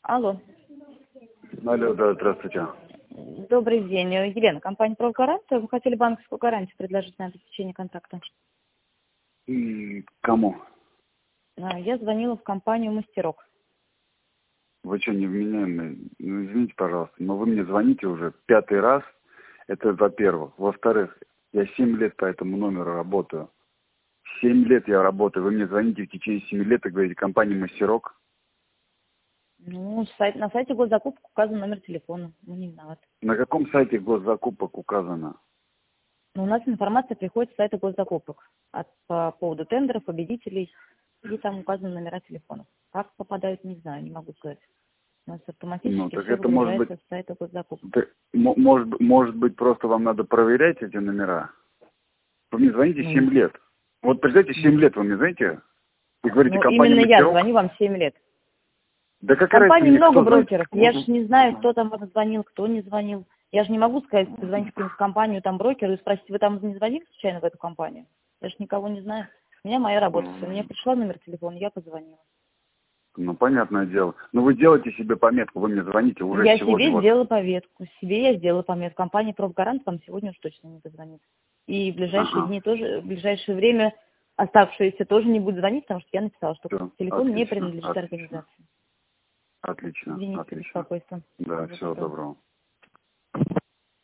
Алло. Алло, да, здравствуйте. Добрый день. Елена, компания «Профгаранция». Вы хотели банковскую гарантию предложить на обеспечение контракта? И кому? Я звонила в компанию «Мастерок». Вы что, невменяемые? Ну, извините, пожалуйста, но вы мне звоните уже 5-й раз. Это во-первых. Во-вторых, я 7 лет по этому номеру работаю. 7 лет я работаю. Вы мне звоните в течение 7 лет и говорите, компания «Мастерок». Ну, на сайте госзакупок указан номер телефона. Мы не виноваты. На каком сайте госзакупок указано? Но у нас информация приходит с сайта госзакупок по поводу тендеров, победителей, и там указаны номера телефонов. Как попадают, не знаю, не могу сказать. У нас автоматически Так все это может быть... выгружается с сайта госзакупок. Может быть, просто вам надо проверять эти номера? Вы мне звоните 7 лет. Вот, представьте, 7 лет вы мне звоните и говорите, Ну, компания именно я «Мастерок». звоню вам 7 лет. Да В какая разница компании мне, много кто звонит? брокеров. Я же не знаю, кто там вам звонил, кто не звонил. Я же не могу сказать, позвоните в какую-нибудь компанию, там брокеру, и спросить, вы там не звонили случайно в эту компанию? Я же никого не знаю. У меня моя работа. Все. Мне пришла номер телефона, я позвонила. Ну, понятное дело. Но вы делаете себе пометку, вы мне звоните уже Я сегодня. себе Вот. сделала пометку. Себе я сделала пометку. Компания «Профгарант» вам сегодня уж точно не позвонит. И в ближайшие Ага. дни тоже, в ближайшее время оставшиеся тоже не будет звонить, потому что я написала, что Все, телефон не отлично, принадлежит отлично. организации. Отлично, Извините за отлично. беспокойство. Да, За всего такое. доброго.